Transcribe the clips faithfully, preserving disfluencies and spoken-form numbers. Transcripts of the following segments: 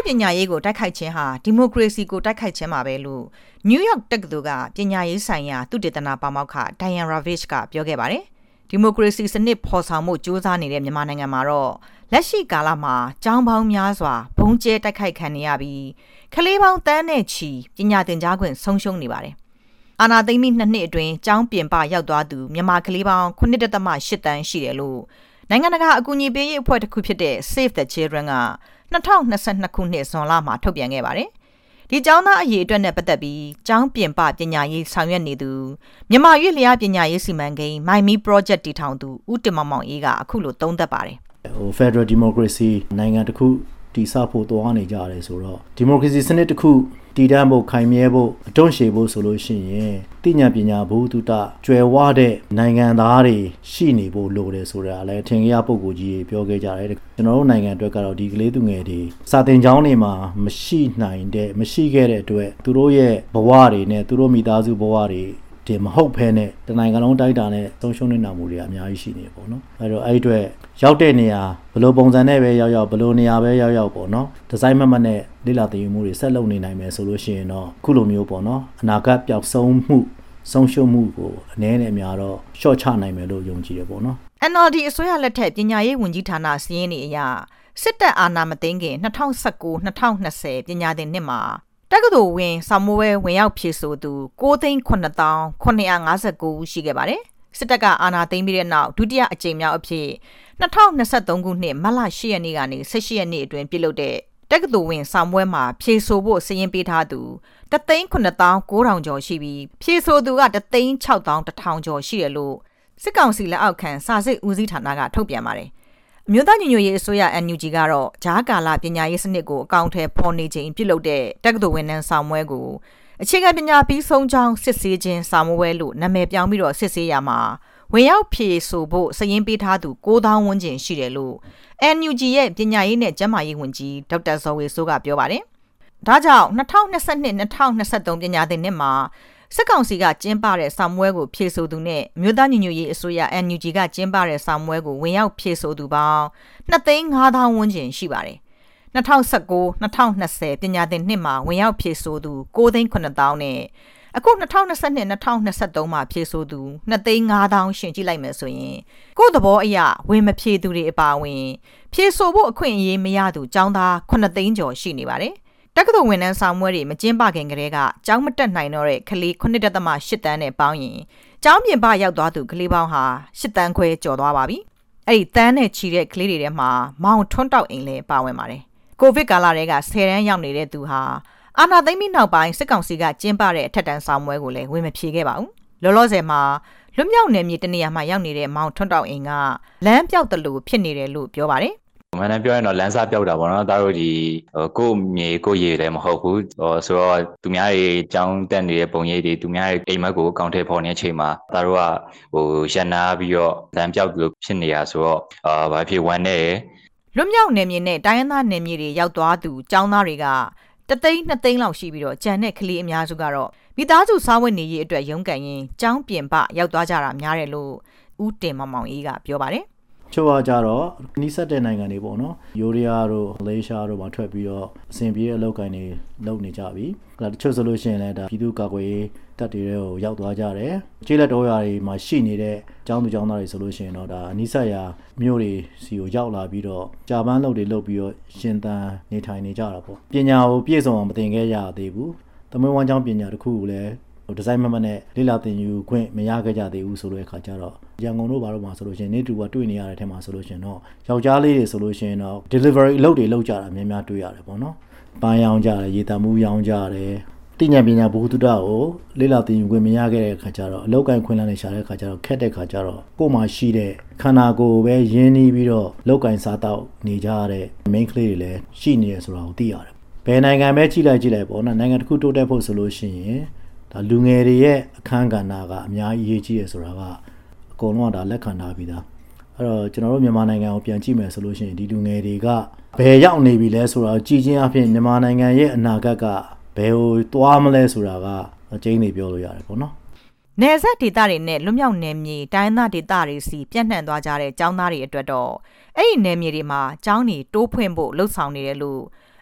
ပညာရေးကိုတိုက်ခိုက်ခြင်းဟာဒီမိုကရေစီကိုတိုက်ခိုက်ခြင်းမှာပဲလို့နယူးယောက်တက္ကသိုလ်ကပညာရေးဆိုင်ရာသုတေသနပါမောက္ခဒိုင်ယန်ရာဗစ်ကပြောခဲ့ပါတယ်ဒီမိုကရေစီစနစ်ဖော်ဆောင်မှုစ조사နေတဲ့မြန်မာနိုင်ငံမှာတော့လက်ရှိကာလမှာကျောင်းပေါင်းများစွာဘုံကျဲတိုက်ခိုက်ခံနေရပြီးကလေးပေါင်းတန်းနဲ့ချီပညာသင်ကြားခွင့်ဆုံးရှုံးနေပါတယ်အာဏာသိမ်းပြီးနှစ်နှစ်အတွင်းကျောင်းပြင်ပရောက်သွားသူမြန်မာကလေးပေါင်း ခုနှစ်ဒသမ ရှစ် တန်းရှိတယ်လို့နိုင်ငံတကာအကူအညီပေးရေးအဖွဲ့တစ်ခုဖြစ်တဲ့ Save the Children က၂၀၂၂ ခုနှစ်ဇွန်လမှာထုတ်ပြန်ခဲ့ပါတယ်။ဒီကျောင်းသားအရေးအတွက်နဲ့ပတ်သက်ပြီးကျောင်းပြင်ပပညာရေးဆောင်ရွက်နေသူမြန်မာရွေ့လျားပညာရေးစီမံကိန်း My Me Project တည်ထောင်သူဦးတင်မောင်မောင်အေးကအခုလိုသုံးသပ်ပါတယ်။ဟို Federal Democracy နိုင်ငံတစ်ခုတည်ဆောက်ဖို့သွားနေကြတယ်ဆိုတော့ Democracy စနစ်တစ်ခုတည်တံ့ဖို့ခိုင်မြဲဖို့အတွန့်ရှည်ဖို့ဆိုလို့ရှိရင်သိဉာဏ်ပညာဘုသူတကျွယ်ဝတဲ့နိုင်ငံသားတွေရှိနေဖို့လိုတယ်ဆိုတာလည်းထင်ကြီးပုဂ္ဂိုလ်ကြီးပြောခဲ့ကြတယ်ကျွန်တော်တို့နိုင်ငံအတွက်ကတော့ဒီကလေးသူငယ်တွေစာသင်ကျောင်းတွေမှာမရှိနိုင်တဲ့မရှိခဲ့တဲ့အတွက်သူတို့ရဲ့ဘဝတွေနဲ့သူတို့မိသားစုဘဝတွေဒီမဟုတ်ဖဲနဲ့တနိုင်ငံလုံးတိုက်တာနဲ့သုံးရှုံးနေတာမှုတွေအများကြီးရှိနေပေါ့နော်အဲတော့အဲ့အတွက်ရောက်တဲ့နေရာဘယ်လိုပုံစံနဲ့ပဲရောက်ရောက်ဘယ်လိုနေရာပဲရောက်ရောက်ပေါ့နော်ဒီဇိုင်းမမနဲ့လေ့လာသင်ယူမှုတွေဆက်လုပ်နေနိုင်မယ်ဆိုလို့ရှိရင်တော့ခုလိုမျိုးပေါ့နော်အနာဂတ်ပျောက်ဆုံးမှုဆုံးရှုံးမှုကိုအနည်းနဲ့အများတော့ရှော့ချနိုင်မယ်လို့ယုံကြည်ရပေါ့နော်အန် အယ် ဒီ အစိုးရလက်ထက်ပညာရေးဝန်ကြီးဌာနစီးရင်နေအရာစစ်တပ်အာဏာမသိမ်းခင်၂၀၁၉ ၂၀၂၀ပညာသင်နှစ်မှာတက္ကသိုလ်ဝင်စာမိုးဝဲဝင်ရောက်ဖြည့်ဆိုသူ ကိုးသိန်းခုနှစ်သောင်းခုနှစ်ရာငါးဆယ်ကို ဦးရှိခဲ့ပါတယ်စစ်တပ်ကအာဏာသိမ်းပြီးတဲ့နောက်ဒုတိယအကြိမ်မြောက်အဖြစ်၂၀၂၃ခုနှစ်မတ်လ ၈ ရက်နေ့ကနေ၁၈ရက်နေ့အတွင်းပြုလုပ်တဲ့တက္ကသိုလ်ဝင်စာမိုးဝဲမှာဖြည့်ဆိုဖို့စာရင်းပေးထားသူတသိန်းခုနှစ်သောင်းကိုးထောင်ကျော်ရှိပြီးဖြည့်ဆိုသူကတသိန်းခြောက်သောင်းတစ်ထောင်ကျော်ရှိတယ်လို့စစ်ကောင်စီလက်အောက်ခံစာစစ်ဦးစီးဌာနကထုတ်ပြန်ပါတယ်အမျိုးသားညီညွတ်ရေးအစိုးရ အန် ယူ ဂျီ ကတော့ဂျားကာလပညာရေးစနစ်ကိုအကောင့်ထဲပေါ်နေချိန်ပြုလုပ်တဲ့တက္ကသိုလ်ဝန်ထမ်းစာမိုးဝဲကိုအခြေခံပညာပြီးဆုံးကြောင်းစစ်ဆေးခြင်းစာမိုးဝဲလို့နာမည်ပြောင်းပြီးတော့စစ်ဆေးရမှာဝင်ရောက်ဖြည့်ဆိုဖို့စာရင်းပေးထားသူကိုးသောင်းဝန်းကျင်ရှိတယ်လို့ အန် ယူ ဂျီ ရဲ့ပညာရေးနဲ့ကျန်းမာရေးဝန်ကြီးဒေါက်တာဇော်ဝေစိုးကပြောပါတယ်။ဒါကြောင့်၂၀၂၂ ၂၀၂၃ပညာသင်နှစ်မှာစစ်ကောင်စီကကျင်းပတဲ့စာမိုးဝဲကိုဖြည့်ဆိုသူနဲ့မြို့သားညီညွတ်ရေးအစိုးရ အန် ယူ ဂျီ ကကျင်းပတဲ့စာမိုးဝဲကိုဝင်ရောက်ဖြည့်ဆိုသူပေါင်း၂သိန်းငါးသောင်းဝန်းကျင်ရှိပါတယ်။၂၀၁၉ ၂၀၂၀ပညာသင်နှစ်မှာဝင်ရောက်ဖြည့်ဆိုသူကိုးသိန်းခုနှစ်သောင်းနဲ့အခု၂၀၂၂ ၂၀၂၃မှာဖြည့်ဆိုသူ၂သိန်းငါးသောင်းရှင်ကြည့်လိုက်မယ်ဆိုရင်ကိုယ့်သဘောအရဝင်မဖြည့်သူတွေအပါအဝင်ဖြည့်ဆိုဖို့အခွင့်အရေးမရသူကျောင်းသားခုနှစ်သိန်းကျော်ရှိနေပါတယ်တက္ကသိုလ်ဝန်ထမ်းစာမိုးဝဲတွေမကျင်းပခင်ကတည်းကကျောင်းမတက်နိုင်တော့တဲ့ကလေး ခုနှစ်ဒသမ ရှစ် တန်းနဲ့ပေါင်းရင်ကျောင်းပြင်ပရောက်သွားသူကလေးပေါင်းဟာရှစ်တန်းခွဲကျော်သွားပါပြီအဲ့ဒီတန်းနဲ့ချီတဲ့ကလေးတွေထဲမှာမောင်ထွန်းတောက်အိမ်လည်းပါဝင်ပါတယ်ကိုဗစ်ကာလတည်းကဆယ်တန်းရောက်နေတဲ့သူဟာအာဏာသိမ်းပြီးနောက်ပိုင်းစစ်ကောင်စီကကျင်းပတဲ့အထက်တန်းစာမိုးဝဲကိုလည်းဝင်မဖြေခဲ့ပါဘူးလောလောဆယ်မှာလွတ်မြောက်နယ်မြေတနေရာမှာရောက်နေတဲ့မောင်ထွန်းတောက်အိမ်ကလမ်းပြောက်တလို့ဖြစ်နေတယ်လို့ပြောပါတယ်မန်တန်ပြောရင်တော့လမ်းစားပြောက်တာပေါ့နော်ဒါတို့ဒီကို့မြေကို့ရေလည်းမဟုတ်ဘူးဆိုတော့သူများတွေကြောင်းတက်နေတဲ့ပုံရိပ်တွေသူများတွေအိမ်မက်ကိုအကောင့်ထဲပေါ်နေတဲ့အချိန်မှာဒါတို့ကဟိုရန်နာပြီးတော့လမ်းပြောက်လို့ဖြစ်နေတာဆိုတော့အာဘာဖြစ်ဝမ်းနေလွတ်မြောက်နယ်မြေနဲ့တိုင်းရင်းသားနယ်မြေတွေရောက်သွားသူကျောင်းသားတွေကတသိန်းနှစ်သိန်းလောက်ရှိပြီးတော့ကြံတဲ့ကလေးအများစုကတော့မိသားစုစားဝတ်နေရေးအတွက်ရုန်းကန်ရင်ကျောင်းပြင်ပရောက်သွားကြတာများတယ်လို့ဦးတင်မောင်မောင်အေးကပြောပါတယ်ချို့ကကြတော့နီးစပ်တဲ့နိုင်ငံတွေပေါ့နော်ယိုရီးယားတို့မလေးရှားတို့မှာထွက်ပြီးတော့အဆင်ပြေတဲ့အလုပ်ကိုင်တွေလုပ်နေကြပြီဒါတချို့ဆိုလို့ရှိရင်လည်းဒါပြည်သူ့ကာကွယ်ရေးတပ်တွေကိုရောက်သွားကြတယ်ကျေးလက်တော်ရွာတွေမှာရှိနေတဲ့ကျောင်းသူကျောင်းသားတွေဆိုလို့ရှိရင်တော့ဒါအနီးစပ်ရာမြို့တွေစီကိုရောက်လာပြီးတော့ကြာပန်းလုပ်တွေလုပ်ပြီးတော့ရှင်သန်နေထိုင်နေကြတာပေါ့ပညာကိုပြည့်စုံအောင်မသင်ခဲ့ရသေးဘူးသမီးဝမ်းကျောင်းပညာတစ်ခုကိုလည်းဒီဇိုင်းမမနဲ့လေ့လာသင်ယူခွင့်မရခဲ့ကြသေးဘူးဆိုတဲ့အခါကျတော့ရန်ကုန်တို့ဘာလို့မှဆိုလို့ရှိရင်နေတူကတွေ့နေရတဲ့အထက်မှာဆိုလို့ရှိရင်တော့ယောက်ျားလေးတွေဆိုလို့ရှိရင်တော့ delivery အလုပ်တွေလုပ်ကြတာများများတွေ့ရတယ်ပေါ့နော်။ပန်းရောင်းကြတယ်ရေတံမှုရောင်းကြတယ်။တိညာပညာဘုဟုတုတကိုလေ့လာသင်ယူခွင့်မရခဲ့တဲ့အခါကျတော့အလုပ်ကိုင်ခွင့်လန်းနေရှာတဲ့အခါကျတော့ခက်တဲ့အခါကျတော့ကို့မှာရှိတဲ့ခန္ဓာကိုယ်ပဲရင်းနှီးပြီးတော့လုပ်ကိုင်စားတော့နေကြတဲ့ main ကလေးတွေလည်းရှိနေရဆိုတာကိုသိရတယ်။ဘယ်နိုင်ငံပဲကြည့်လိုက်ကြည့်လိုက်ပေါ့နော်နိုင်ငံတစ်ခုတိုးတက်ဖို့ဆိုလို့ရှိရင်ဒါလူငယ်တွေရဲ့အခန်းကဏ္ဍကအများကြီးအရေးကြီးရဆိုတာကအကုန်လုံးကဒါလက်ခံထားပြီးသားအဲ့တော့ကျွန်တော်တို့မြန်မာနိုင်ငံကိုပြန်ကြည့်မယ်ဆိုလို့ရှိရင်ဒီလူငယ်တွေကဘယ်ရောက်နေပြီလဲဆိုတာကိုကြည်ချင်းအဖြစ်မြန်မာနိုင်ငံရဲ့အနာဂတ်ကဘယ်ကိုသွားမလဲဆိုတာကအကျဉ်းနေပြောလို့ရတယ်ပေါ့နော်နယ်စပ်ဒေသတွေနဲ့လွတ်မြောက်နယ်မြေတိုင်းသားဒေသတွေစီပြန့်နှံ့သွားကြတဲ့ကျောင်းသားတွေအတွက်တော့အဲ့ဒီနယ်မြေတွေမှာကျောင်းတွေတိုးဖွင့်ဖို့လှုံ့ဆော်နေတယ်လို့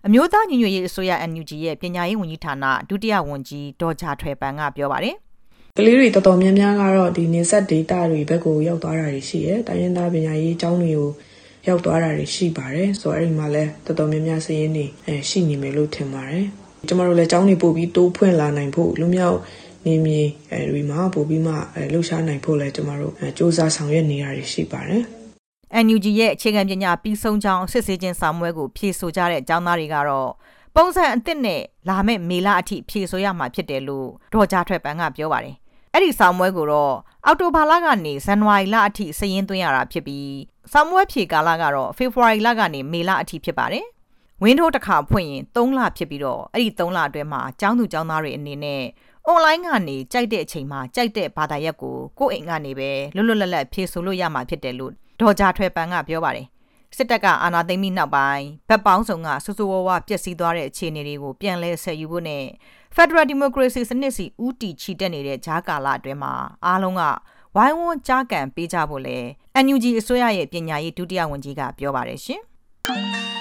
အမျိုးသားညီညွတ်ရေးအစိုးရ N U G ရဲ့ပညာရေးဝန်ကြီးဌာနဒုတိယဝန်ကြီးဒေါ်ဂျာထွယ်ပန်ကပြောပါတယ်ကလေးတွေတော်တော်များများကတော့ဒီနေဆက်ဒေတာတွေဘက်ကိုရောက်သွားတာတွေရှိတယ်။တိုင်းရင်းသားပညာရေးအကြောင်းတွေကိုရောက်သွားတာတွေရှိပါတယ်။ဆိုတော့အဲ့ဒီမှာလည်းတော်တော်များများစည်ရင်းနေအဲရှိနေမယ်လို့ထင်ပါတယ်။ကျမတို့လည်းအကြောင်းတွေပို့ပြီးတိုးဖွင့်လာနိုင်ဖို့လူမျိုးနေမြေအဲဒီမှာပို့ပြီးမှအဲလှုပ်ရှားနိုင်ဖို့လည်းကျမတို့စ조사ဆောင်ရွက်နေတာတွေရှိပါတယ်။ N U G ရဲ့အခြေခံပညာပြီးဆုံးကြောင်းစစ်ဆေးခြင်းစာမွဲကိုဖြေဆိုကြတဲ့အကြောင်းသားတွေကတော့ပုံစံအသစ်နဲ့လာမယ့်မေလအထိဖြေဆိုရမှာဖြစ်တယ်လို့ဒေါ်ဂျာထွယ်ပန်ကပြောပါတယ်။အဲ့ဒီစာမွဲကိုတော့အောက်တိုဘာလကနေဇန်နဝါရီလအထိစာရင်းသွင်းရတာဖြစ်ပြီးစာမွဲဖြေကာလကတော့ဖေဖော်ဝါရီလကနေမေလအထိဖြစ်ပါတယ်။ဝင်းထိုးတစ်ခါဖွင့်ရင်သုံးလဖြစ်ပြီးတော့အဲ့ဒီသုံးလအတွင်းမှာကျောင်းသူကျောင်းသားတွေအနေနဲ့အွန်လိုင်းကနေကြိုက်တဲ့အချိန်မှာကြိုက်တဲ့ဘာသာရပ်ကိုကိုယ့်အိမ်ကနေပဲလွတ်လွတ်လပ်လပ်ဖြေဆိုလို့ရမှာဖြစ်တယ်လို့ဒေါ်ဂျာထွယ်ပန်ကပြောပါတယ်။စစ်တပ်ကအာဏာသိမ်းပြီးနောက်ပိုင်းဗက်ပေါင်းစုံကဆူဆူဝါးဝါပျက်စီးသွားတဲ့အခြေအနေတွေကိုပြန်လဲဆယ်ယူဖို့နဲ့ Federal Democracy စနစ်စီဦးတည်ချီတက်နေတဲ့ဂျာကာလအတွင်းမှာအားလုံးကဝိုင်းဝန်းကြားကန်ပေးကြဖို့လဲ N U G အစိုးရရဲ့ပညာရေးဒုတိယဝန်ကြီးကပြောပါတယ်ရှင်။